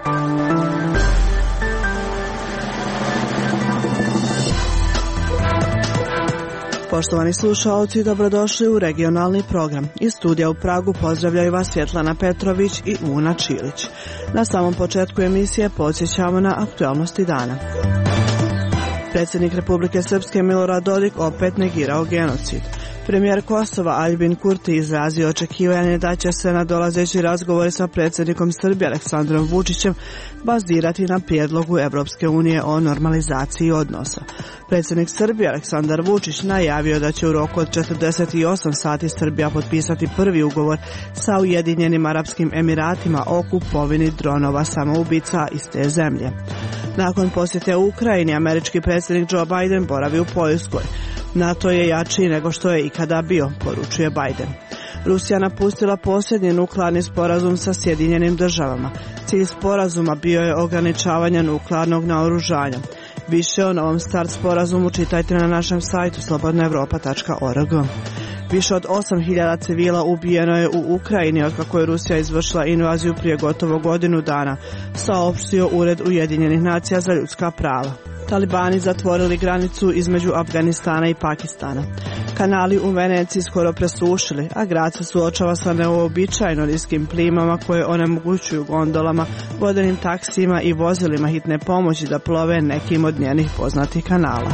Poštovani slušaoci, dobrodošli u regionalni program. Iz studija u Pragu pozdravljaju vas Svjetlana Petrović i Una Čilić. Na samom početku emisije podsjećamo na aktualnosti dana. Predsjednik Republike Srpske Milorad Dodik opet negirao genocid. Premijer Kosova Aljbin Kurti izrazio očekivanje da će se nadolazeći razgovori sa predsjednikom Srbije Aleksandrom Vučićem bazirati na prijedlogu Europske unije o normalizaciji odnosa. Predsjednik Srbije Aleksandar Vučić najavio da će u roku od 48 sati Srbija potpisati prvi ugovor sa Ujedinjenim Arapskim Emiratima o kupovini dronova samoubica iz te zemlje. Nakon posjete u Ukrajini, američki predsjednik Joe Biden boravi u Poljskoj. NATO je jači nego što je ikada bio, poručuje Biden. Rusija napustila posljednji nuklearni sporazum sa Sjedinjenim državama. Cilj sporazuma bio je ograničavanje nuklearnog naoružanja. Više o novom START sporazumu čitajte na našem sajtu slobodnaevropa.org. Više od 8.000 civila ubijeno je u Ukrajini otkako je Rusija izvršila invaziju prije gotovo godinu dana, saopštio Ured Ujedinjenih nacija za ljudska prava. Talibani zatvorili granicu između Afganistana i Pakistana. Kanali u Veneciji skoro presušili, a grad se suočava sa neuobičajeno niskim plimama koje onemogućuju gondolama, vodenim taksijima i vozilima hitne pomoći da plove nekim od njenih poznatih kanala.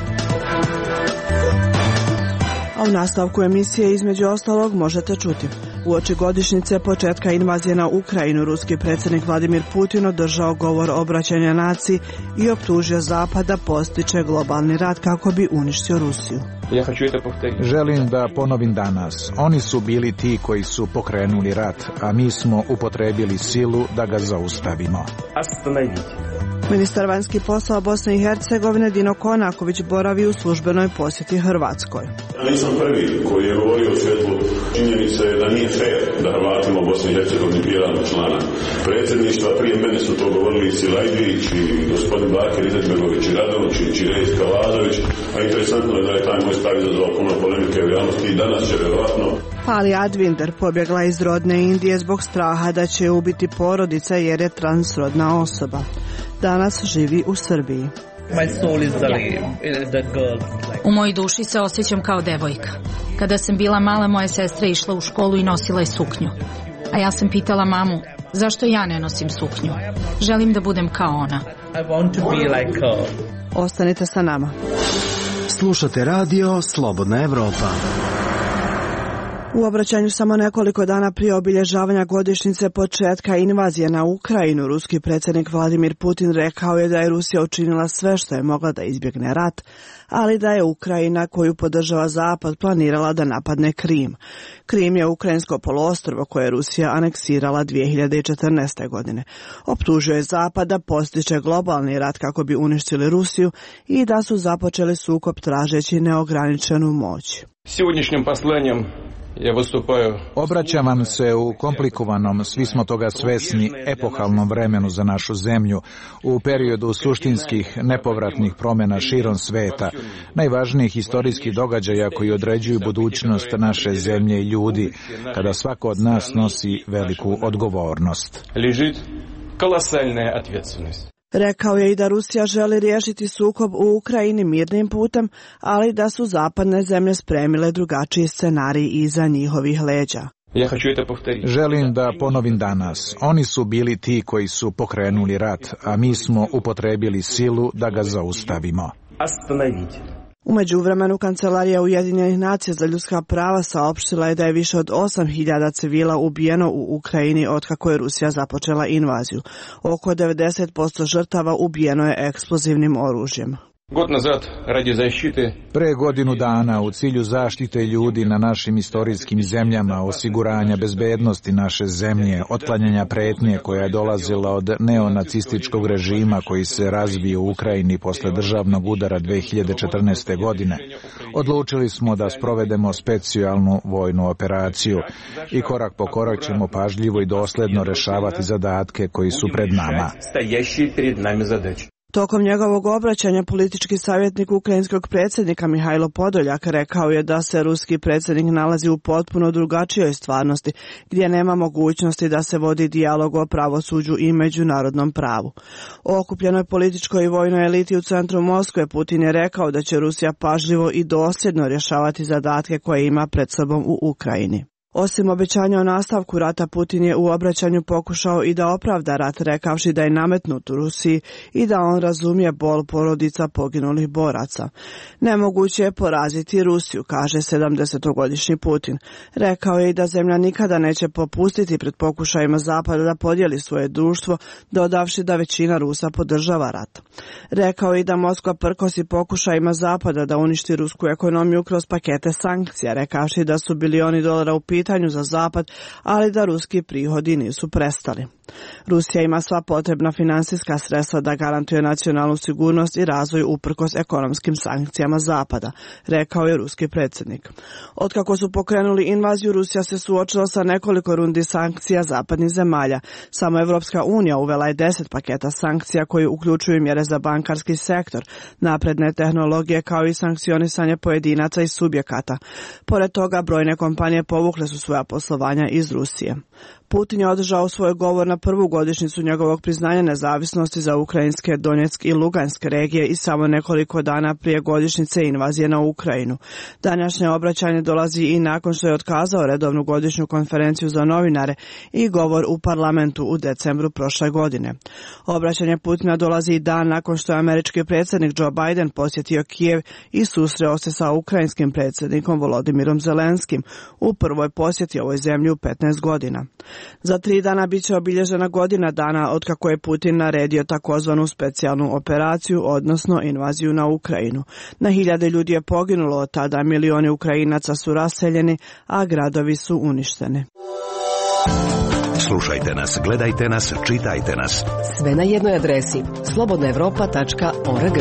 A u nastavku emisije između ostalog možete čuti. Uoči godišnjice početka invazije na Ukrajinu, ruski predsjednik Vladimir Putin održao govor obraćanja naciji i optužio Zapad da postiče globalni rat kako bi uništio Rusiju. Želim da ponovim danas. Oni su bili ti koji su pokrenuli rat, a mi smo upotrebili silu da ga zaustavimo. Ministar vanjskih poslova Bosne i Hercegovine Dino Konaković boravi u službenoj posjeti Hrvatskoj. Ja nisam prvi koji je govorio o svjetlu činjenice da nije fair da Hrvatima u Bosni i Hercegovini biramo člana predsjedništva. Prije mene su to govorili i Silajdić, i gospodin Bakir Izetbegović, i Radović, i Čirej Kavazović, a interesantno je da je taj moj stav izazvao puno polemike u javnosti i danas će vjerovatno. Pali Advinder pobjegla iz rodne Indije zbog straha da će ubiti porodica jer je transrodna osoba. Danas živi u Srbiji. U mojoj duši se osjećam kao devojka. Kada sam bila mala, moja sestra je išla u školu i nosila je suknju. A ja sam pitala mamu, zašto ja ne nosim suknju? Želim da budem kao ona. Ostanite sa nama. Slušate radio Slobodna Evropa. U obraćanju samo nekoliko dana prije obilježavanja godišnjice početka invazije na Ukrajinu, ruski predsjednik Vladimir Putin rekao je da je Rusija učinila sve što je mogla da izbjegne rat, ali da je Ukrajina, koju podržava Zapad, planirala da napadne Krim. Krim je ukrajinsko poluostrvo koje je Rusija aneksirala 2014. godine. Optužio je Zapad da postiče globalni rat kako bi uništili Rusiju i da su započeli sukob tražeći neograničenu moć. Сегодняшним посланием Obraćam vam se u komplikovanom, svi smo toga svesni, epohalnom vremenu za našu zemlju, u periodu suštinskih, nepovratnih promjena širom sveta, najvažnijih historijskih događaja koji određuju budućnost naše zemlje i ljudi, kada svako od nas nosi veliku odgovornost. Rekao je i da Rusija želi riješiti sukob u Ukrajini mirnim putem, ali da su zapadne zemlje spremile drugačiji scenarij iza njihovih leđa. Želim da ponovim danas. Oni su bili ti koji su pokrenuli rat, a mi smo upotrebili silu da ga zaustavimo. U međuvremenu Kancelarija Ujedinjenih nacija za ljudska prava saopštila je da je više od 8.000 civila ubijeno u Ukrajini otkako je Rusija započela invaziju. Oko 90% žrtava ubijeno je eksplozivnim oružjem. Pre godinu dana u cilju zaštite ljudi na našim istorijskim zemljama, osiguranja bezbednosti naše zemlje, otklanjanja pretnje koja je dolazila od neonacističkog režima koji se razvio u Ukrajini posle državnog udara 2014. godine, odlučili smo da sprovedemo specijalnu vojnu operaciju i korak po korak ćemo pažljivo i dosledno rešavati zadatke koji su pred nama. Tokom njegovog obraćanja politički savjetnik ukrajinskog predsjednika Mihajlo Podoljak rekao je da se ruski predsjednik nalazi u potpuno drugačijoj stvarnosti, gdje nema mogućnosti da se vodi dijalog o pravosuđu i međunarodnom pravu. O okupljenoj političkoj i vojnoj eliti u centru Moskve Putin je rekao da će Rusija pažljivo i dosljedno rješavati zadatke koje ima pred sobom u Ukrajini. Osim obećanja o nastavku rata, Putin je u obraćanju pokušao i da opravda rat, rekavši da je nametnut u Rusiji i da on razumije bol porodica poginulih boraca. Nemoguće je poraziti Rusiju, kaže 70-godišnji Putin. Rekao je i da zemlja nikada neće popustiti pred pokušajima Zapada da podijeli svoje društvo, dodavši da većina Rusa podržava rat. Rekao je i da Moskva prkosi pokušajima Zapada da uništi rusku ekonomiju kroz pakete sankcija, rekavši da su bilioni dolara u pitanju za Zapad, ali da ruski prihodi nisu prestali. Rusija ima sva potrebna finansijska sredstva da garantuje nacionalnu sigurnost i razvoj uprkos ekonomskim sankcijama Zapada, rekao je ruski predsjednik. Otkako su pokrenuli invaziju, Rusija se suočila sa nekoliko rundi sankcija zapadnih zemalja. Samo Evropska unija uvela je 10 paketa sankcija koji uključuju mjere za bankarski sektor, napredne tehnologije kao i sankcionisanje pojedinaca i subjekata. Pored toga, brojne kompanije povukle su svoja poslovanja iz Rusije. Putin je održao svoj govor na prvu godišnjicu njegovog priznanja nezavisnosti za ukrajinske, Donjeck i Luganske regije i samo nekoliko dana prije godišnjice invazije na Ukrajinu. Današnje obraćanje dolazi i nakon što je otkazao redovnu godišnju konferenciju za novinare i govor u parlamentu u decembru prošle godine. Obraćanje Putina dolazi i dan nakon što je američki predsjednik Joe Biden posjetio Kijev i susreo se sa ukrajinskim predsjednikom Volodimirom Zelenskim u prvoj posjeti ovoj zemlji u 15 godina. Za 3 dana bit će obilježena godina dana otkako je Putin naredio takozvanu specijalnu operaciju, odnosno invaziju na Ukrajinu. Na hiljade ljudi je poginulo od tada, milioni Ukrajinaca su raseljeni, a gradovi su uništeni. Slušajte nas, gledajte nas, čitajte nas. Sve na jednoj adresi slobodnaevropa.org.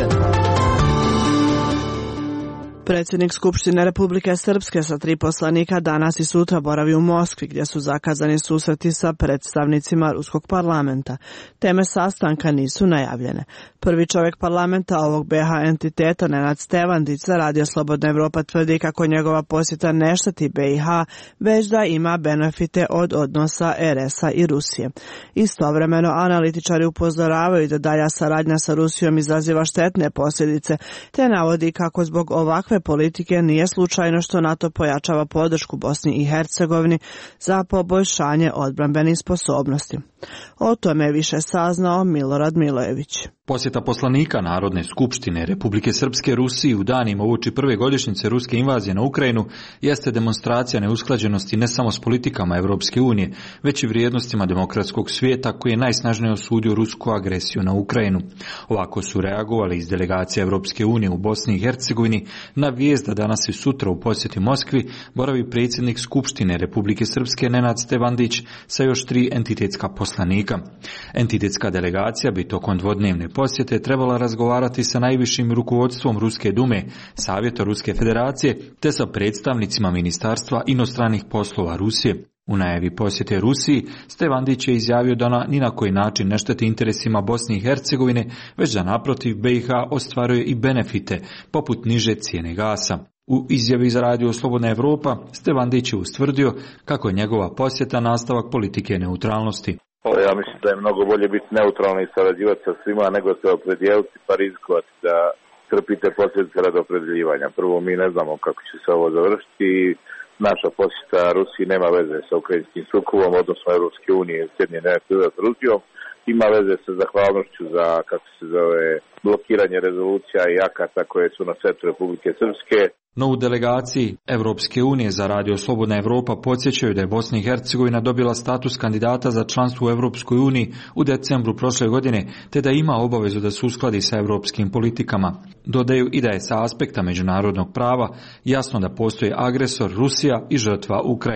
Predsjednik Skupštine Republike Srpske sa 3 poslanika danas i sutra boravi u Moskvi, gdje su zakazani susreti sa predstavnicima ruskog parlamenta. Teme sastanka nisu najavljene. Prvi čovjek parlamenta ovog BiH entiteta, Nenad Stevandić, za Radio Slobodna Evropa tvrdi kako njegova posjeta ne šteti BiH, već da ima benefite od odnosa RS-a i Rusije. Istovremeno, analitičari upozoravaju da dalja saradnja sa Rusijom izaziva štetne posljedice, te navodi kako zbog ovakve politike nije slučajno što NATO pojačava podršku Bosni i Hercegovini za poboljšanje odbrambenih sposobnosti. O tome je više saznao Milorad Milojević. Posjeta poslanika Narodne skupštine Republike Srpske Rusiji u danima uoči prve godišnjice ruske invazije na Ukrajinu jeste demonstracija neusklađenosti ne samo s politikama Europske unije, već i vrijednostima demokratskog svijeta koji je najsnažnije osudio rusku agresiju na Ukrajinu. Ovako su reagovali iz delegacije Europske unije u Bosni i Hercegovini na vijest da danas i sutra u posjeti Moskvi boravi predsjednik Skupštine Republike Srpske Nenad Stevandić sa još 3 entitetska poslanika. Entitetska delegacija bi tokom dvodnevne posjete trebala razgovarati sa najvišim rukovodstvom Ruske dume, Savjeta Ruske federacije, te sa predstavnicima Ministarstva inostranih poslova Rusije. U najavi posjete Rusiji, Stevandić je izjavio da ni na koji način ne šteti interesima Bosne i Hercegovine, već da naprotiv BiH ostvaruje i benefite, poput niže cijene gasa. U izjavi za Radio Slobodna Evropa, Stevandić je ustvrdio kako je njegova posjeta nastavak politike neutralnosti. Ja mislim da je mnogo bolje biti neutralni i sarađivati sa svima nego se opredijeliti pa rizikovati da trpite posljedice radi opredjeljivanja. Prvo, mi ne znamo kako će se ovo završiti. Naša posjeta Rusiji nema veze sa ukrajinskim sukobom, odnosno Europske unije i Sjedinjenih Američkih Država s Rusijom. Ima veze sa zahvalnošću za, kako se zove, blokiranje rezolucija i akata koje su na setu Republike Srpske. No u delegaciji Europske unije za Radio Slobodna Evropa podsjećaju da je Bosna i Hercegovina dobila status kandidata za članstvo u Europskoj uniji u decembru prošle godine, te da ima obavezu da se uskladi sa europskim politikama. Dodaju i da je sa aspekta međunarodnog prava jasno da postoji agresor Rusija i žrtva Ukrajina.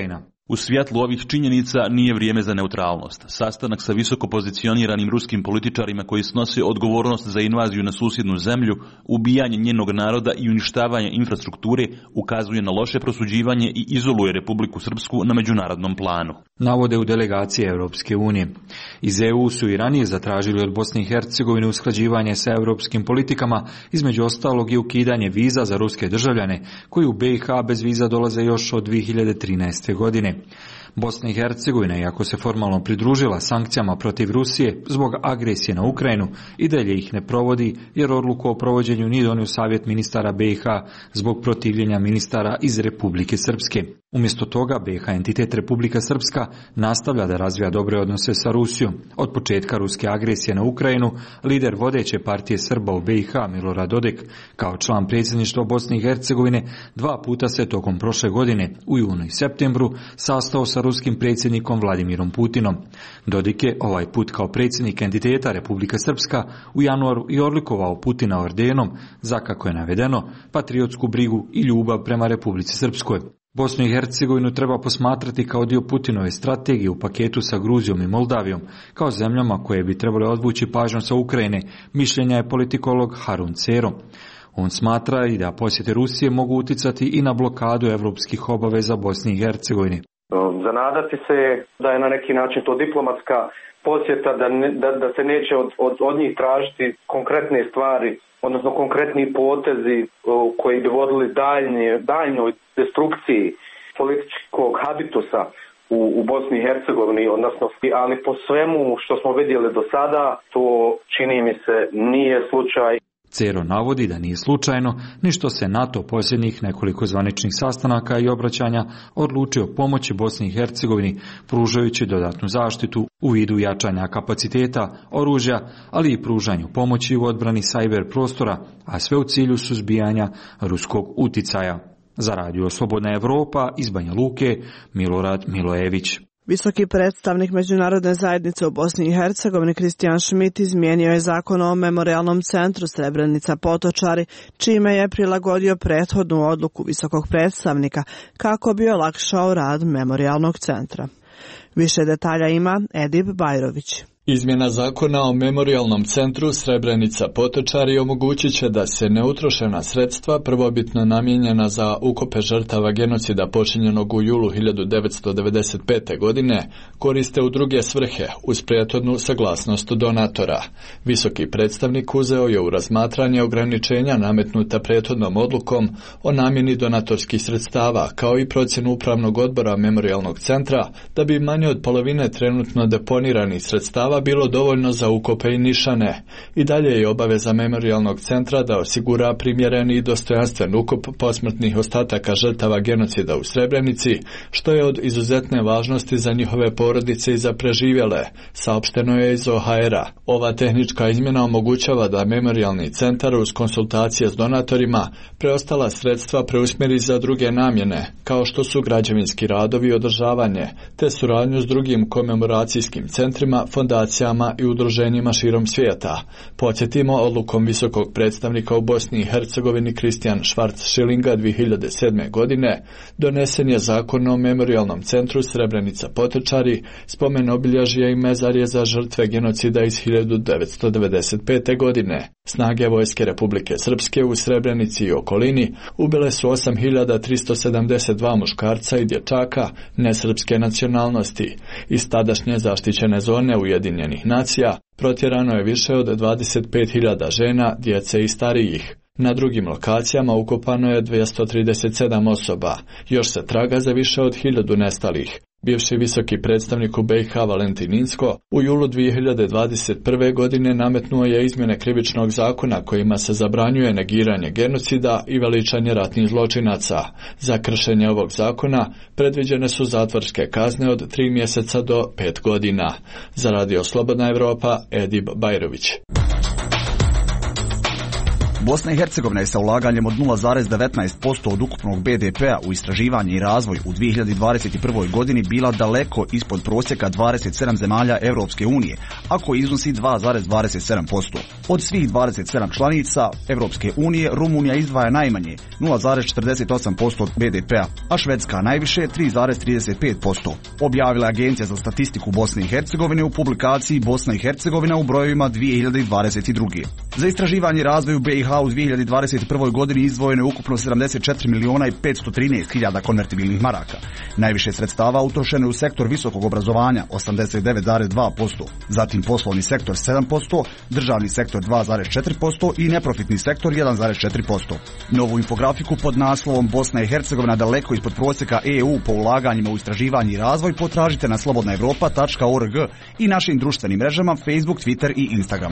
U svjetlu ovih činjenica nije vrijeme za neutralnost. Sastanak sa visoko pozicioniranim ruskim političarima koji snose odgovornost za invaziju na susjednu zemlju, ubijanje njenog naroda i uništavanje infrastrukture ukazuje na loše prosuđivanje i izoluje Republiku Srpsku na međunarodnom planu. Navode u delegaciji Europske unije. Iz EU su i ranije zatražili od Bosne i Hercegovine usklađivanje sa europskim politikama, između ostalog i ukidanje viza za ruske državljane koji u BiH bez viza dolaze još od 2013. godine. Bosna i Hercegovina, iako se formalno pridružila sankcijama protiv Rusije zbog agresije na Ukrajinu, i dalje ih ne provodi jer odluku o provođenju nije donio Savjet ministara BiH zbog protivljenja ministara iz Republike Srpske. Umjesto toga, BiH entitet Republika Srpska nastavlja da razvija dobre odnose sa Rusijom. Od početka ruske agresije na Ukrajinu, lider vodeće partije Srba u BiH, Milorad Dodik, kao član predsjedništva Bosne i Hercegovine, 2 puta se tokom prošle godine, u junu i septembru, sastao sa ruskim predsjednikom Vladimirom Putinom. Dodik je ovaj put kao predsjednik entiteta Republika Srpska u januaru i odlikovao Putina ordenom za, kako je navedeno, patriotsku brigu i ljubav prema Republici Srpskoj. Bosnu i Hercegovinu treba posmatrati kao dio Putinove strategije u paketu sa Gruzijom i Moldavijom, kao zemljama koje bi trebale odvući pažnju sa Ukrajine, mišljenja je politikolog Harun Cero. On smatra i da posjete Rusije mogu uticati i na blokadu evropskih obaveza Bosni i Hercegovini. Zanadati se da je na neki način to diplomatska posjeta, da se neće od njih tražiti konkretne stvari, odnosno konkretni potezi koji bi vodili daljnjoj destrukciji političkog habitusa u Bosni i Hercegovini, odnosno, ali po svemu što smo vidjeli do sada, to čini mi se nije slučaj. Cero navodi da nije slučajno ni što se NATO posljednjih nekoliko zvaničnih sastanaka i obraćanja odlučio pomoći Bosni i Hercegovini, pružajući dodatnu zaštitu u vidu jačanja kapaciteta, oružja, ali i pružanju pomoći u odbrani sajber prostora, a sve u cilju suzbijanja ruskog uticaja. Za Radio Slobodna Evropa iz Banja Luke, Milorad Milojević. Visoki predstavnik Međunarodne zajednice u Bosni i Hercegovini Kristijan Šmit izmijenio je zakon o memorijalnom centru Srebrenica Potočari, čime je prilagodio prethodnu odluku visokog predstavnika kako bi olakšao rad memorijalnog centra. Više detalja ima Edip Bajrović. Izmjena zakona o memorijalnom centru Srebrenica Potočari omogućit će da se neutrošena sredstva prvobitno namijenjena za ukope žrtava genocida počinjenog u julu 1995. godine koriste u druge svrhe uz prethodnu saglasnost donatora. Visoki predstavnik uzeo je u razmatranje ograničenja nametnuta prethodnom odlukom o namjeni donatorskih sredstava kao i procjenu upravnog odbora memorijalnog centra da bi manje od polovine trenutno deponiranih sredstava bilo dovoljno za ukope i nišane. I dalje je obaveza memorijalnog centra da osigura primjereni i dostojanstven ukop posmrtnih ostataka žrtava genocida u Srebrenici, što je od izuzetne važnosti za njihove porodice i za preživjele, saopšteno je iz OHR-a. Ova tehnička izmjena omogućava da memorijalni centar uz konsultacije s donatorima preostala sredstva preusmjeri za druge namjene, kao što su građevinski radovi i održavanje, te suradnju s drugim komemoracijskim centrima, fondacijama i udruženjima širom svijeta. Podsjetimo, odlukom visokog predstavnika u Bosni i Hercegovini Kristijan Schwarz-Schillinga 2007. godine donesen je zakon o memorijalnom centru Srebrenica Potočari, spomen obilježja i mezarje za žrtve genocida iz 1995. godine. Snage vojske Republike Srpske u Srebrenici i okolini ubile su 8372 muškarca i dječaka nesrpske nacionalnosti. Iz tadašnje zaštićene zone Ujedinjenih nacija protjerano je više od 25.000 žena, djece i starijih. Na drugim lokacijama ukopano je 237 osoba. Još se traga za više od 1000 nestalih. Bivši visoki predstavnik u BiH Valentin Inzko u julu 2021. godine nametnuo je izmjene krivičnog zakona kojima se zabranjuje negiranje genocida i veličanje ratnih zločinaca. Za kršenje ovog zakona predviđene su zatvorske kazne od 3 mjeseca do 5 godina. Za Radio Slobodna Evropa, Edip Bajrović. Bosna i Hercegovina je sa ulaganjem od 0,19% od ukupnog BDP-a u istraživanje i razvoj u 2021. godini bila daleko ispod prosjeka 27 zemalja Evropske unije, ako iznosi 2,27%. Od svih 27 članica Evropske unije, Rumunija izdvaja najmanje 0,48% od BDP-a, a Švedska najviše 3,35%. Objavila Agencija za statistiku Bosne i Hercegovine u publikaciji Bosna i Hercegovina u brojevima 2022. Za istraživanje i razvoj u BiH u 2021. godini izdvojeno je ukupno 74.513.000 konvertibilnih maraka. Najviše sredstava utrošeno je u sektor visokog obrazovanja 89,2%, zatim poslovni sektor 7%, državni sektor 2,4% i neprofitni sektor 1,4%. Novu infografiku pod naslovom Bosna i Hercegovina daleko ispod prosjeka EU po ulaganjima u istraživanje i razvoj potražite na slobodnaevropa.org i našim društvenim mrežama Facebook, Twitter i Instagram.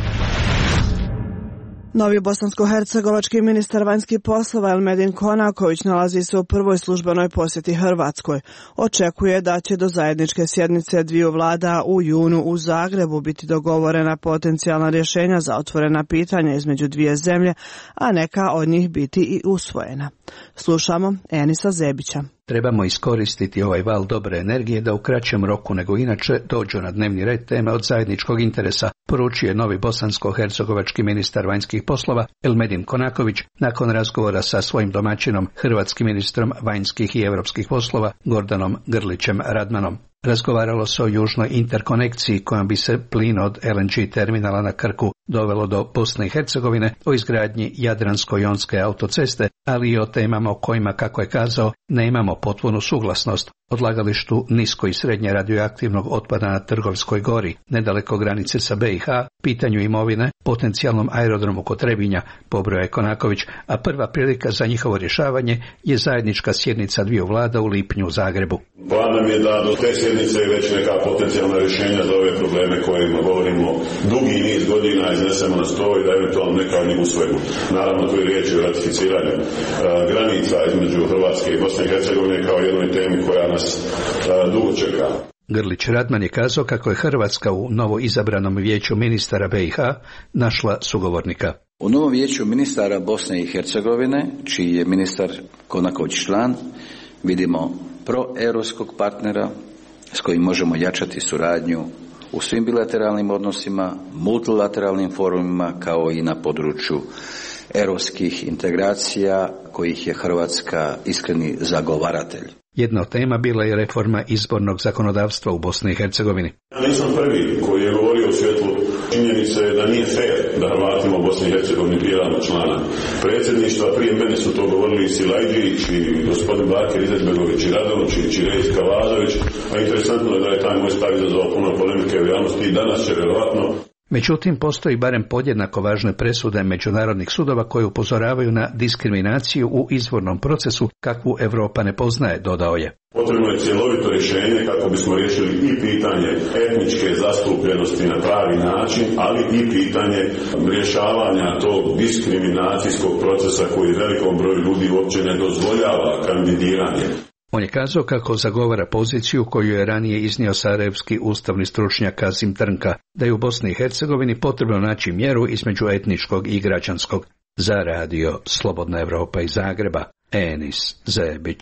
Novi bosansko-hercegovački ministar vanjskih poslova Elmedin Konaković nalazi se u prvoj službenoj posjeti Hrvatskoj. Očekuje da će do zajedničke sjednice dviju vlada u junu u Zagrebu biti dogovorena potencijalna rješenja za otvorena pitanja između dvije zemlje, a neka od njih biti i usvojena. Slušamo Enisa Zebića. Trebamo iskoristiti ovaj val dobre energije da u kraćem roku nego inače dođu na dnevni red teme od zajedničkog interesa, poručio je novi bosansko-hercegovački ministar vanjskih poslova Elmedin Konaković nakon razgovora sa svojim domaćinom, hrvatskim ministrom vanjskih i europskih poslova Gordanom Grlićem Radmanom. Razgovaralo se o južnoj interkonekciji kojom bi se plin od LNG terminala na Krku dovelo do Bosne i Hercegovine, o izgradnji Jadransko-jonske autoceste, ali i o temama o kojima, kako je kazao, nemamo potpunu suglasnost. Odlagalištu nisko i srednje radioaktivnog otpada na Trgovskoj gori, nedaleko granice sa BiH, pitanju imovine, potencijalnom aerodromu kod Trebinja, pobrojao je Konaković, a prva prilika za njihovo rješavanje je zajednička sjednica dviju vlada u lipnju u Zagrebu. Plan nam je da do te sjednice je već neka potencijalna rješenja za ove probleme kojima govorimo dugi niz godina iznesemo na stol i da eventualno neka od njih usvojimo. Naravno, tu je riječ o ratificiranju granica između Hrvatske i Bosne i Hercegovine kao jednoj temi koja nas dugo čeka. Grlić Radman je kazao kako je Hrvatska u novo izabranom vijeću ministara BiH našla sugovornika. U novom vijeću ministara Bosne i Hercegovine, čiji je ministar Konaković član, vidimo proeuropskog partnera s kojim možemo jačati suradnju u svim bilateralnim odnosima, multilateralnim forumima kao i na području europskih integracija kojih je Hrvatska iskreni zagovaratelj. Jedna od tema bila je reforma izbornog zakonodavstva u Bosni i Hercegovini. Ja nisam prvi koji je govorio u svjetlu činjenice da nije fair da Hrvatima u Bosni i Hercegovini biramo člana predsjedništva. Prije mene su to govorili i Silajđić i gospodin Bakir Izetbegović i Radončić i Rejs Kavazović, a interesantno je da je taj moj stav izazvao puno polemike u javnosti i danas će vjerovatno. Međutim, postoji barem podjednako važne presude međunarodnih sudova koje upozoravaju na diskriminaciju u izbornom procesu kakvu Europa ne poznaje, dodao je. Potrebno je cjelovito rješenje kako bismo riješili i pitanje etničke zastupljenosti na pravi način, ali i pitanje rješavanja tog diskriminacijskog procesa koji velikom broju ljudi uopće ne dozvoljava kandidiranje. On je kazao kako zagovara poziciju koju je ranije iznio sarajevski ustavni stručnjak Kazim Trnka, da je u Bosni i Hercegovini potrebno naći mjeru između etničkog i građanskog. Za radio Slobodna Evropa iz Zagreba, Enis Zebić.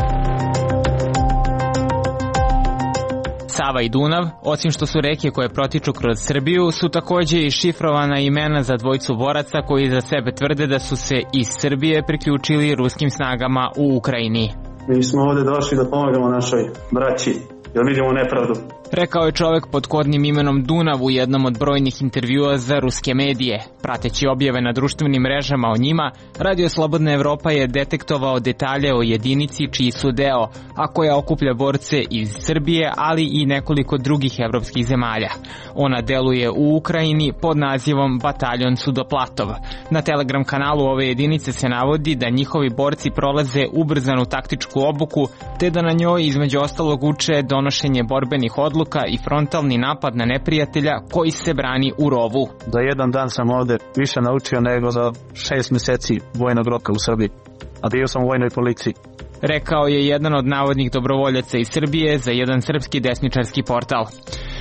Sava i Dunav, osim što su reke koje protiču kroz Srbiju, su također i šifrovana imena za dvojicu boraca koji za sebe tvrde da su se iz Srbije priključili ruskim snagama u Ukrajini. Mi smo ovdje došli da pomagamo našoj braći, jer vidimo nepravdu. Rekao je čovjek pod kodnim imenom Dunav u jednom od brojnih intervjua za ruske medije. Prateći objave na društvenim mrežama o njima, Radio Slobodna Evropa je detektovao detalje o jedinici čiji su deo, a koja okuplja borce iz Srbije, ali i nekoliko drugih evropskih zemalja. Ona deluje u Ukrajini pod nazivom Bataljon Sudoplatov. Na Telegram kanalu ove jedinice se navodi da njihovi borci prolaze ubrzanu taktičku obuku, te da na njoj između ostalog uče donošenje borbenih odluka i frontalni napad na neprijatelja koji se brani u rovu. Za jedan dan sam ovdje više naučio nego za 6 mjeseci vojnog roka u Srbiji, a bio sam u vojnoj policiji. Rekao je jedan od navodnih dobrovoljaca iz Srbije za jedan srpski desničarski portal.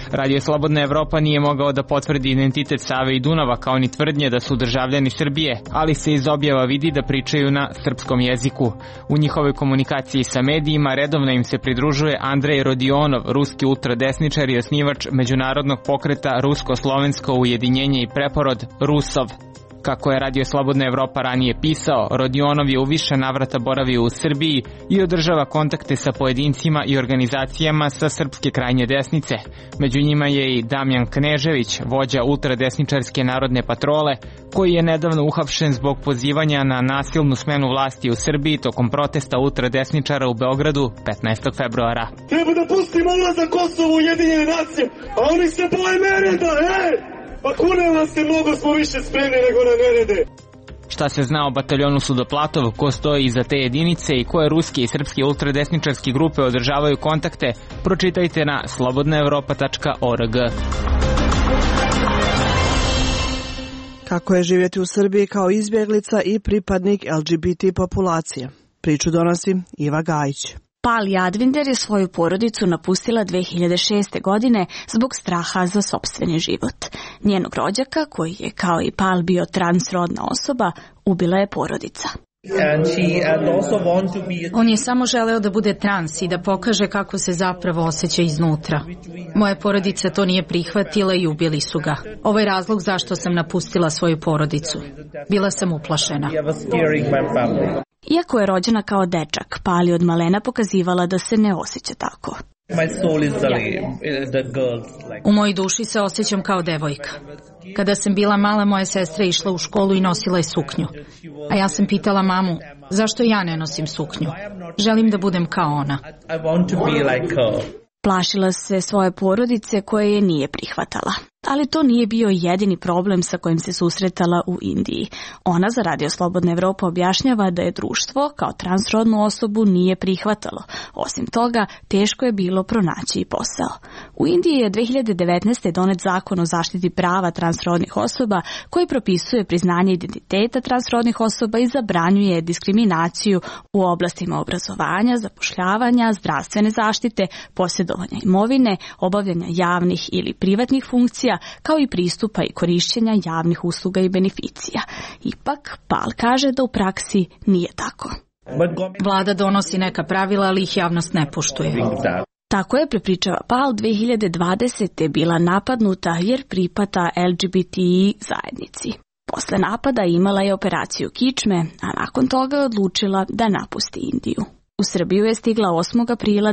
Radio Slobodna Evropa nije mogao da potvrdi identitet Save i Dunava kao ni tvrdnje da su državljani Srbije, ali se iz objava vidi da pričaju na srpskom jeziku. U njihovoj komunikaciji sa medijima redovno im se pridružuje Andrej Rodionov, ruski ultradesničar i osnivač međunarodnog pokreta Rusko-slovensko ujedinjenje i preporod Rusov. Kako je Radio Slobodna Evropa ranije pisao, Rodionov je u više navrata boravio u Srbiji i održava kontakte sa pojedincima i organizacijama sa srpske krajnje desnice. Među njima je i Damjan Knežević, vođa ultradesničarske narodne patrole, koji je nedavno uhapšen zbog pozivanja na nasilnu smenu vlasti u Srbiji tokom protesta ultradesničara u Beogradu 15. februara. Treba da pustimo ulazak Kosovo u Ujedinjene nacije, a oni se boje nereda, Pa kunem vas se, mnogo smo više spremni nego na nerede. Šta se zna o bataljonu Sudoplatov, ko stoji iza te jedinice i koje ruske i srpske ultradesničarske grupe održavaju kontakte, pročitajte na slobodnaevropa.org. Kako je živjeti u Srbiji kao izbjeglica i pripadnik LGBT populacije? Priču donosi Iva Gajić. Pal Jadvinder je svoju porodicu napustila 2006. godine zbog straha za sopstveni život. Njenog rođaka, koji je kao i Pal bio transrodna osoba, ubila je porodica. On je samo želeo da bude trans i da pokaže kako se zapravo osjeća iznutra. Moja porodica to nije prihvatila i ubili su ga. Ovo je razlog zašto sam napustila svoju porodicu. Bila sam uplašena. Iako je rođena kao dečak, Pal je od malena pokazivala da se ne osjeća tako. U mojoj duši se osjećam kao devojka. Kada sam bila mala, moja sestra išla u školu i nosila je suknju. A ja sam pitala mamu, zašto ja ne nosim suknju? Želim da budem kao ona. Plašila se svoje porodice koje je nije prihvatala. Ali to nije bio jedini problem sa kojim se susretala u Indiji. Ona za Radio Slobodna Evropa objašnjava da je društvo kao transrodnu osobu nije prihvatalo. Osim toga, teško je bilo pronaći i posao. U Indiji je 2019. donet zakon o zaštiti prava transrodnih osoba koji propisuje priznanje identiteta transrodnih osoba i zabranjuje diskriminaciju u oblastima obrazovanja, zapošljavanja, zdravstvene zaštite, posjedovanja imovine, obavljanja javnih ili privatnih funkcija, kao i pristupa i korišćenja javnih usluga i beneficija. Ipak, Pal kaže da u praksi nije tako. Vlada donosi neka pravila, ali ih javnost ne poštuje. Tako je, prepričava Pal, 2020. bila napadnuta jer pripada LGBTI zajednici. Posle napada imala je operaciju kičme, a nakon toga je odlučila da napusti Indiju. U Srbiju je stigla 8. aprila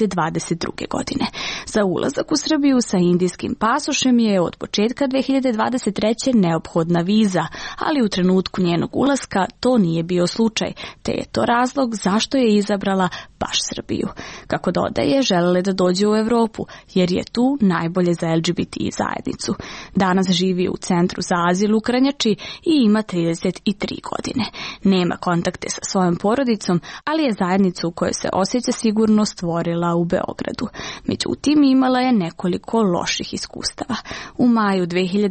2022. godine. Za ulazak u Srbiju sa indijskim pasošem je od početka 2023. neophodna viza, ali u trenutku njenog ulaska to nije bio slučaj, te je to razlog zašto je izabrala baš Srbiju. Kako dodaje, želele da dođe u Evropu, jer je tu najbolje za LGBTI zajednicu. Danas živi u centru za azil u Krnjači i ima 33 godine. Nema kontakte sa svojom porodicom, ali je zajednica u kojoj se osjeća sigurno stvorila u Beogradu. Međutim, imala je nekoliko loših iskustava. U maju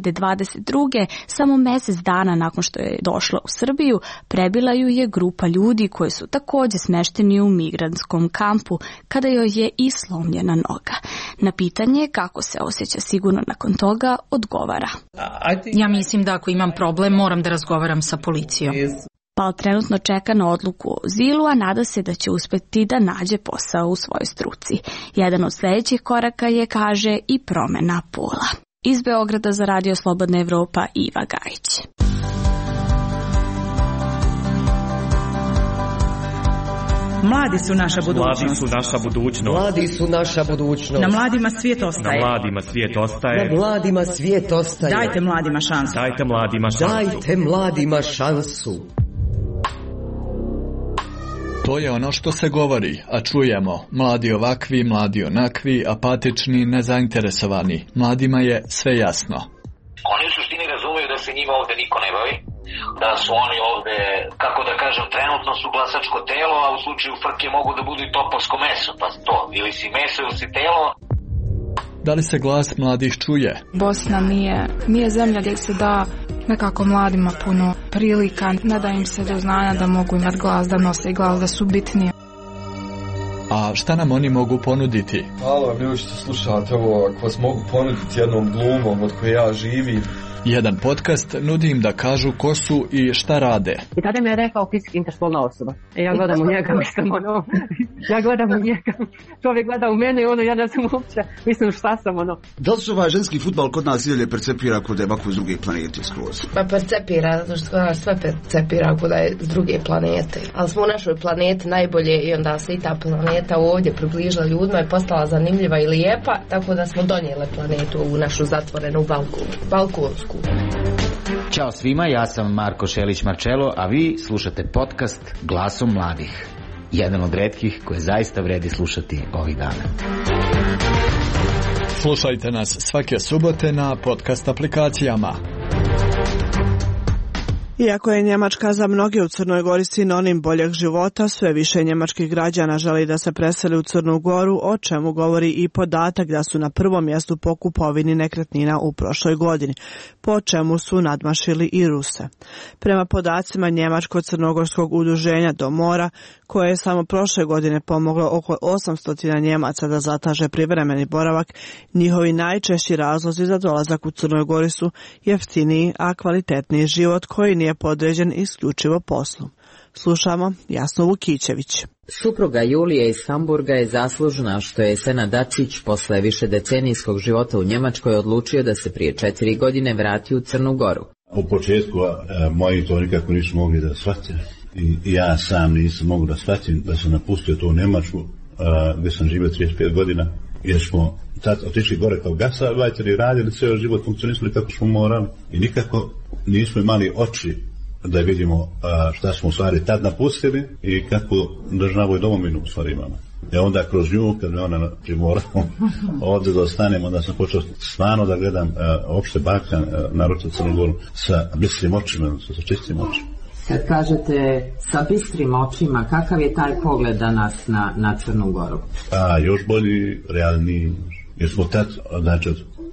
2022. samo mjesec dana nakon što je došla u Srbiju, prebila ju je grupa ljudi koji su također smešteni u migrantskom kampu, kada joj je i slomljena noga. Na pitanje kako se osjeća sigurno nakon toga, odgovara: Ja mislim da ako imam problem, moram da razgovaram sa policijom. Pal trenutno čeka na odluku o azilu, a nada se da će uspeti da nađe posao u svojoj struci. Jedan od sljedećih koraka je, kaže, i promjena pola. Iz Beograda za Radio Slobodna Evropa, Iva Gajić. Mladi su naša budućnost. Mladi su naša budućnost. Mladi su naša budućnost. Na mladima svijet ostaje. Na mladima svijet ostaje. Na mladima svijet ostaje. Dajte mladima šansu. Dajte mladima šansu. Dajte mladima šansu. To je ono što se govori, a čujemo. Mladi ovakvi, mladi onakvi, apatični, nezainteresovani. Mladima je sve jasno. Oni u suštini razumiju da se njima ovde niko ne bavi, da su oni ovde, kako da kažem, trenutno su glasačko telo, a u slučaju frke mogu da budu i topovsko meso, pa to, ili si meso ili si telo. Da li se glas mladih čuje? Bosna nije zemlja gdje se da nekako mladima puno prilika, ne da im se do znanja da mogu imati glas, da nose glas, da su bitnije. A a šta nam oni mogu ponuditi? Hvala vam ljudi što slušate ovo, ako vas mogu ponuditi jednom glumom od koje ja živim. Jedan podcast nudi im da kažu ko su i šta rade. I tada mi je rekao fizički interspolna osoba. I ja gledam u njega, ja gledam u njega. Čovjek gleda u mene i ja ne znam uopće, mislim šta sam Da li se ovaj ženski fudbal kod nas idalje percepira kod da je ovako s druge planete skroz? Pa percepira, zato što sve percepira kod da je s druge planete. Ali smo u našoj planeti najbolje i onda se i ta planeta ovdje približila ljudima i postala zanimljiva i lijepa, tako da smo donijeli planetu u našu zatvorenu balkonsku. Ćao svima, ja sam Marko Šelić-Marčelo, a vi slušate podcast Glasom mladih. Jedan od retkih koje zaista vredi slušati ovih dana. Slušajte nas svake subote na podcast aplikacijama. Iako je Njemačka za mnoge u Crnoj Gori sinonim boljeg života, sve više njemačkih građana želi da se preseli u Crnu Goru, o čemu govori i podatak da su na prvom mjestu po kupovini nekretnina u prošloj godini, po čemu su nadmašili i Ruse. Prema podacima Njemačko-crnogorskog udruženja Do mora, koje je samo prošle godine pomoglo oko 800 Njemaca da zataže privremeni boravak, njihovi najčešći razlozi za dolazak u Crnoj Gori su jeftiniji, a kvalitetniji život koji nije podređen isključivo poslu. Slušamo Jasnu Vukićević. Supruga Julije iz Hamburga je zaslužna što je Senad Dacić posle višedecenijskog života u Njemačkoj odlučio da se prije 4 godine vrati u Crnu Goru. U početku moji to nikako nisu mogli da shvate i ja sam nisam mogu da shvatim da sam napustio tu Njemačku gdje sam živio 35 godina jer smo tad otišli gore kao gasavajteri, radili cijel život, funkcionisali kako smo morali i nikako nismo imali oči da vidimo šta smo u stvari tad napustili i kako državu i domovinu u stvari imamo. I onda kroz nju, kad me ona primorala ovdje da ostanem, onda sam počeo stvarno da gledam opšte Balkan, naročito Crnu Goru, sa bistrim očima, sa čistim očima. Kad kažete sa bistrim očima, kakav je taj pogled danas na Crnu Goru? Još bolji, realniji, jer smo tad, znači od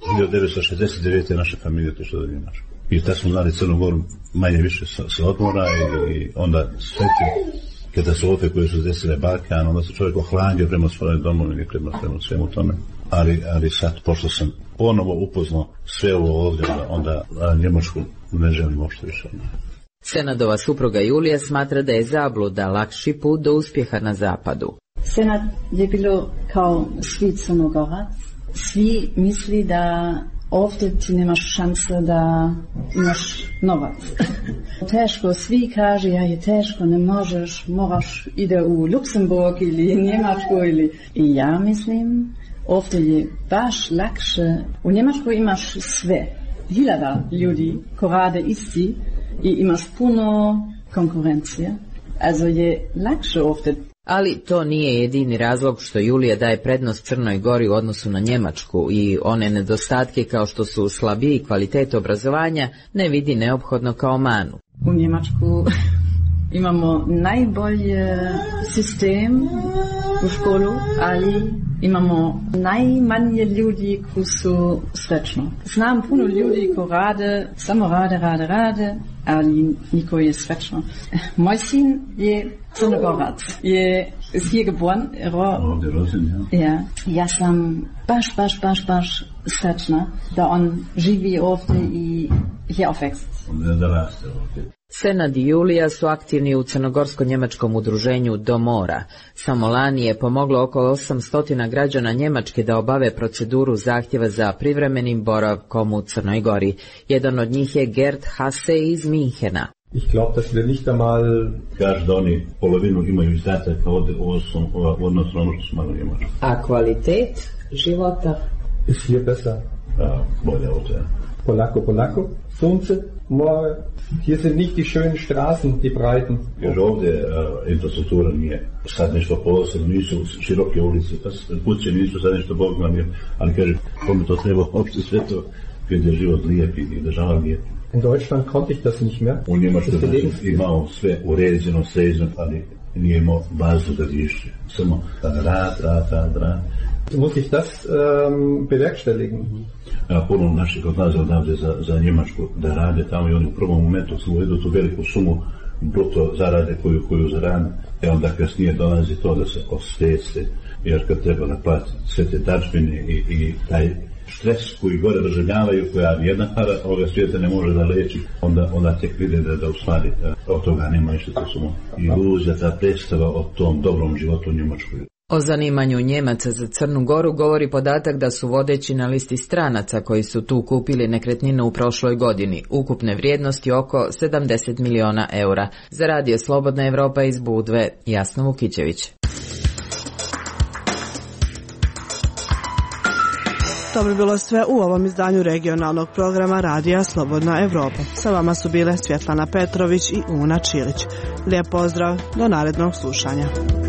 1969. naša familija otišla do Njemačke. I tad smo znali Crnu Goru manje više sa odmora i onda sve te katastrofe koje su desile Balkan, onda se čovjek ohlandio prema svojoj domovini, prema svemu tome. Ali sad, pošto sam ponovo upoznao sve ovo ovdje, onda Njemačku ne želim uopšte više. Senadova supruga Julija smatra da je zabluda lakši put do uspjeha na zapadu. Senad je bilo kao svi Crnogorac. Svi misli da ovdje ti nemaš šanse da imaš novac. Teško, svi kaže, je teško, ne možeš, moraš ide u Luksemburg ili Njemačku ili... I ja mislim, ovdje je baš lakše. U Njemačku imaš sve. Hiljada ljudi ko rade isti i imaš puno konkurencije. Also je lakše ovdje. Ali to nije jedini razlog što Julija daje prednost Crnoj Gori u odnosu na Njemačku i one nedostatke kao što su slabiji kvalitet obrazovanja ne vidi neophodno kao manu. U Njemačku imamo najbolji sistem u školu, ali imamo najmanje ljudi koji su srećni. Znam puno ljudi koji rade, samo rade, ali niko je srećno. Moj sin je Crnogorac, je hier geboren, ja sam baš srećna da on živi ovdje i hier aufwächst. Senad i Julija su aktivni u crnogorsko-njemačkom udruženju Do mora. Samo lani je pomoglo oko 800 građana Njemačke da obave proceduru zahtjeva za privremenim boravkom u Crnoj Gori. Jedan od njih je Gerd Hasse iz Minhena. Ich glaube, dass wir nicht einmal kaže da oni polovinu imaju izdataka u odnosu na ono što smo imali u Njemačkoj. A kvalitet života? Ist hier besser. Bolje ovdje. Polako, sunce, more, hier sind nicht die schönen Straßen, die breiten. Jer ovdje infrastruktura nije sad nešto posebno, nisu široke ulice, kuće nisu sad nešto Bog nam je, ali kaže, kome to treba uopšte sve to, kad je život lijep i država lijep. In Deutschland konnte ich das nicht mehr. U Njemačkoj imao sve uređeno, sređeno, ali nije imao bazu da riješi. Samo rad. Muss ich das bewerkstelligen? Puno naših odlaze odavde za Njemačku da rade tamo i oni u prvom momentu samo idu tu veliku sumu bruto zarade koju zarade. Onda kasnije dolazi to da se osvijeste jer kad treba da plati sve te dačbine i taj stres koji gore doživljavaju, koja nijedna para ovoga svijeta ne može da leči, onda tek vide da u stvari od toga nema ništa, to samo iluzija, ta predstava o tom dobrom životu u Njemačkoj. O zanimanju Njemaca za Crnu Goru govori podatak da su vodeći na listi stranaca koji su tu kupili nekretninu u prošloj godini, ukupne vrijednosti oko 70 miliona eura. Za Radio Slobodna Evropa iz Budve, Jasna Vukićević. To bi bilo sve u ovom izdanju regionalnog programa Radija Slobodna Evropa. Sa vama su bile Svjetlana Petrović i Una Čilić. Lijep pozdrav, do narednog slušanja.